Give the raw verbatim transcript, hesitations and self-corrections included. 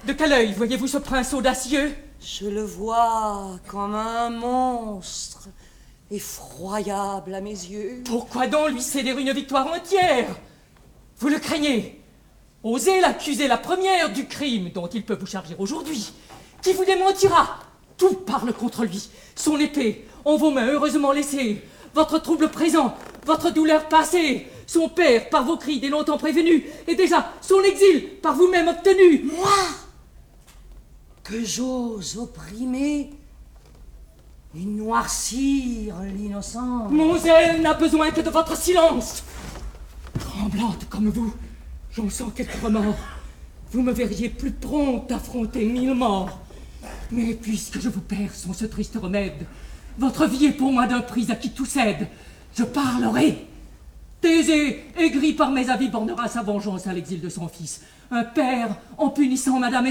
De quel œil voyez-vous ce prince audacieux? Je le vois comme un monstre, effroyable à mes yeux. Pourquoi donc lui céder une victoire entière? Vous le craignez? Osez l'accuser la première du crime dont il peut vous charger aujourd'hui. Qui vous démentira? Tout parle contre lui. Son épée, en vos mains heureusement laissée. Votre trouble présent, votre douleur passée. Son père, par vos cris dès longtemps prévenu. Et déjà, son exil, par vous-même obtenu. Moi, que j'ose opprimer et noircir l'innocent. Mon zèle n'a besoin que de votre silence. Tremblante comme vous, j'en sens quelque remords. Vous me verriez plus prompte à affronter mille morts. Mais puisque je vous perds sans ce triste remède, votre vie est pour moi d'un prix à qui tout cède. Je parlerai. Thésée, aigri par mes avis, bornera sa vengeance à l'exil de son fils. Un père, en punissant madame